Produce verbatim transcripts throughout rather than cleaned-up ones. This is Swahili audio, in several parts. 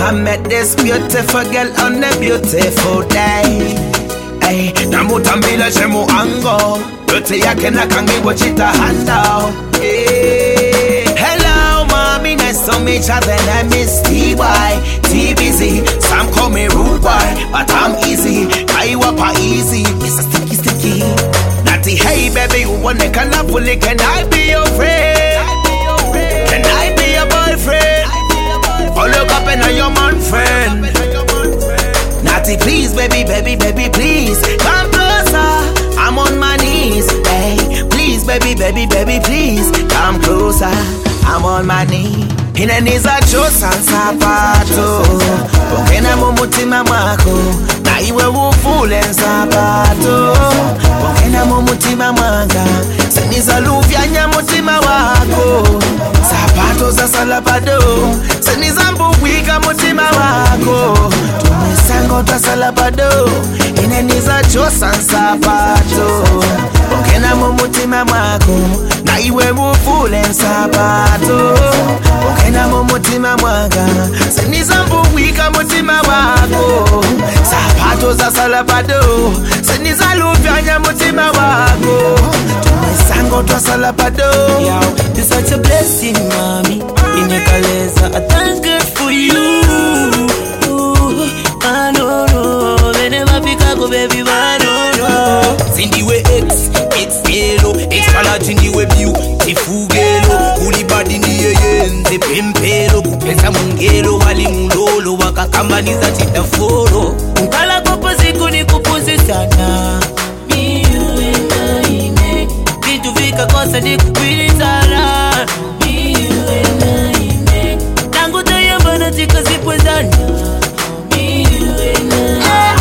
I met this beautiful girl on a beautiful day. Hey, namutambila shemu ango yote yake na kangiwa chita handao. Hey, hello mommy, nice to meet you. Then I miss T Y T B Z. Some call me rude boy, but I'm easy. I wapa easy, Mister Sticky Sticky. Natty, hey baby, you wanna can I pull it? Can I be your friend? Can I be your boyfriend? Oh look up and I'm your man friend. Natty, please baby, baby, baby, please come closer. I'm on my knees, hey. Please baby, baby, baby, please come closer. I'm on my knees. Inaniza chosa sapato Pokena mumutima mwako na iwe ufule sapato Pokena mumutima mwanga Seniza luvya nya mutima wako Sapato za salapado Seniza mbuwika mutima wako Tumesango ta salapado Inaniza chosa sapato Pokena mumutima mwako na iwe ufule sapato Pokena mumutima mwanga Seniza wika mutima wako Sapato za salapado Seniza lupyanya mutima wako Tumesango twa salapado. Yo, you're such a blessing, mommy. Inekaleza, I thank God for you. Ooh, I don't know. Whenever pick up, baby, I don't know. Zindiwe X, X yellow, X color zindiwe beautiful gelo. Kuli badi ni yenze pempelo. Kupesa mungelo wali mulolo wakakambaniza chitaforo. Ukala kopo siku ni kupuzi sana. Me, you and I make vitu vika kosa ni kupili sana. Me, you and I make tangu tayamba na tika zipwe zana. Me, you and I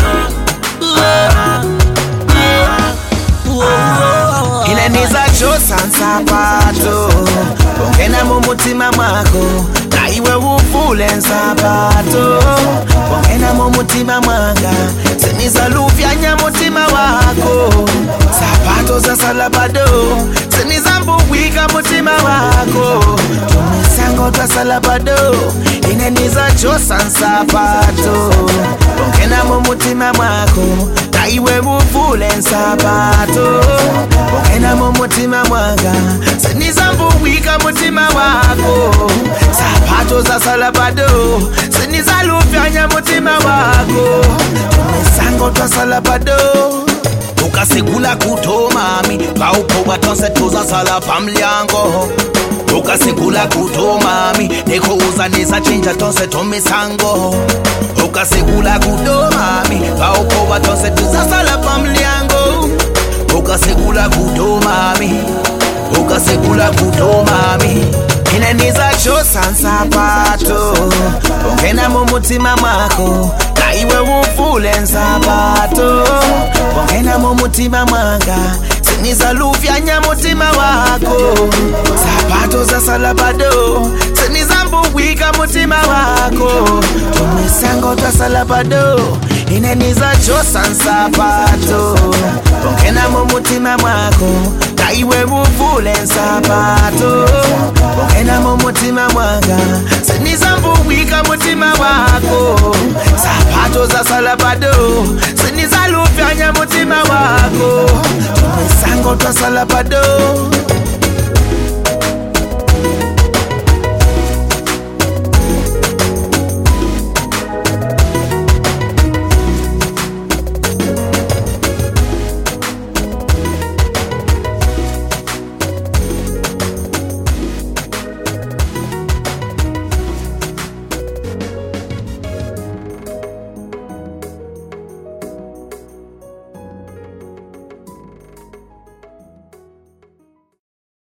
Inaniza chosa sapato Pokena mumutima mwako na iwe ufule sapato Pokena mumutima mwanga Seniza luvya nya mutima wako Sapato za salapado Seniza mbuwika mutima wako Tumesango twa salapado Inaniza chosa sapato Pokena mumutima mwako na iwe ufule sapato Pokena mumutima mwanga Seniza mbuwika mutima wako Sapato za salapado Seniza lupyanya mutima wako Tumesango twa salapado. Ukasigula kuto mami Kaupo watonse tuza sala pamliango. Ukasigula kuto mami Neko uza nisa chinja tonse tomisango. Ukasigula kuto mami Kaupo watonse tuza sala pamliango. Ukasigula kuto mami Ukasigula kuto mami Inaniza chosa sapato Pokena mumutima mwako na iwe ufule sapato Pokena mumutima mwanga Seniza luvya nya mutima wako Sapato za salapado Seniza mbuwika mutima wako Tumesango twa salapado Inaniza chosa sapato Pokena mumutima mwako na iwe ufule sapato Pokena mumutima mwanga Seniza mbuwika mutima wako Sapato za salapado Seniza lupyanya mutima wako Tumesango twa salapado.